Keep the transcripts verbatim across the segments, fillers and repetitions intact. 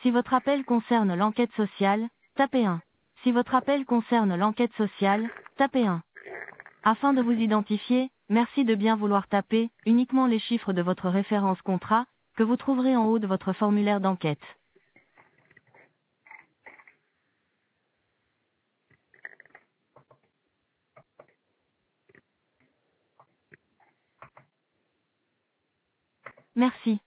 Si votre appel concerne l'enquête sociale, tapez un. Si votre appel concerne l'enquête sociale, tapez un. Afin de vous identifier, merci de bien vouloir taper uniquement les chiffres de votre référence contrat, que vous trouverez en haut de votre formulaire d'enquête. Merci.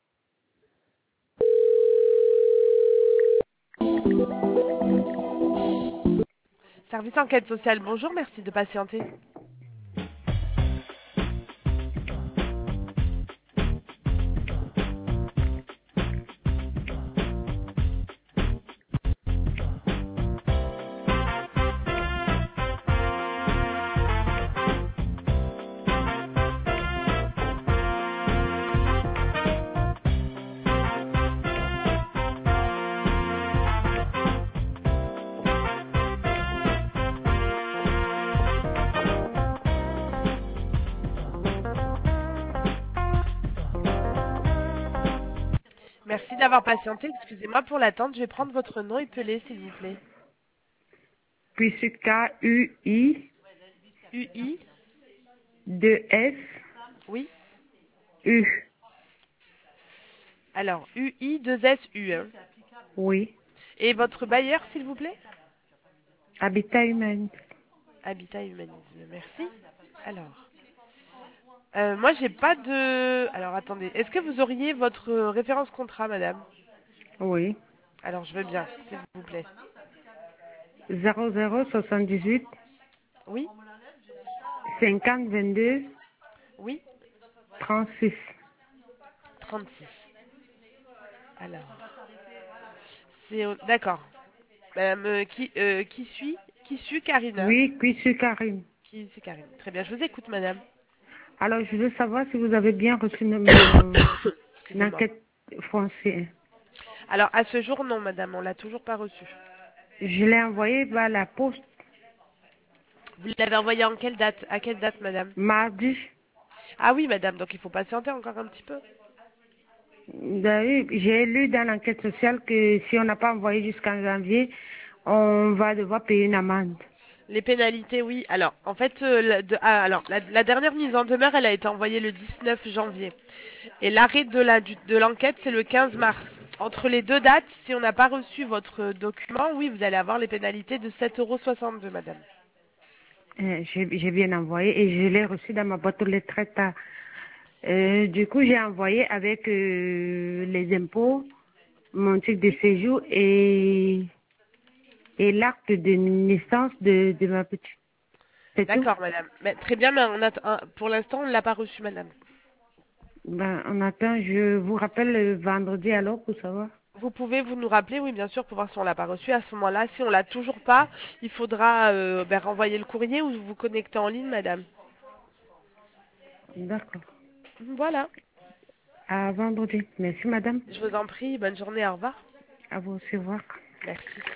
Service enquête sociale, bonjour, merci de patienter. Merci d'avoir patienté, excusez-moi pour l'attente, je vais prendre votre nom épelé s'il vous plaît. Puis c'est K U I U I, deux S oui. U. Alors, U I deux S U. Hein. Oui. Et votre bailleur s'il vous plaît? Habitat humain. Habitat Humanisme, merci. Alors, euh, moi j'ai pas de... Alors attendez, est-ce que vous auriez votre référence contrat madame? Oui. Alors je veux bien, s'il vous plaît. zéro zéro soixante-dix-huit Oui, cinquante vingt-deux oui, trente-six. trente-six. Alors, c'est... au- D'accord. Madame, euh, qui, euh, qui suis Qui suis Karine hein Oui, puis c'est Karim. Qui c'est Karine? Très bien, je vous écoute madame. Alors, je veux savoir si vous avez bien reçu mon, mon Excusez-moi. enquête foncière. Alors, à ce jour, non madame, on l'a toujours pas reçu. Je l'ai envoyé par la poste Vous l'avez envoyé en quelle date? À quelle date madame? mardi. Ah oui madame, donc il faut patienter encore un petit peu. D'ailleurs, j'ai lu dans l'enquête sociale que si on n'a pas envoyé jusqu'en janvier, on va devoir payer une amende. Les pénalités, oui. Alors, en fait, euh, la, de- ah, alors, la, la dernière mise en demeure, elle a été envoyée le dix-neuf janvier. Et l'arrêt de la du- de l'enquête, c'est le quinze mars. Entre les deux dates, si on n'a pas reçu votre document, oui, vous allez avoir les pénalités de sept euros soixante-deux, madame. Euh, J'ai j'ai bien envoyé et je l'ai reçu dans ma boîte aux lettres très tard. Euh, du coup, j'ai envoyé avec euh, les impôts, mon titre de séjour et, et l'acte de naissance de, de ma petite. C'est tout. D'accord, madame. Mais, très bien, mais on a, un- pour l'instant, on ne l'a pas reçu, madame. Ben, on attend, je vous rappelle le vendredi alors pour savoir. Vous pouvez vous nous rappeler, oui, bien sûr, pour voir si on l'a pas reçu. À ce moment-là, si on l'a toujours pas, il faudra euh, ben, renvoyer le courrier ou vous connecter en ligne, madame. D'accord. Voilà. À vendredi. Merci madame. Je vous en prie. Bonne journée. Au revoir. À vous aussi, au revoir. Merci.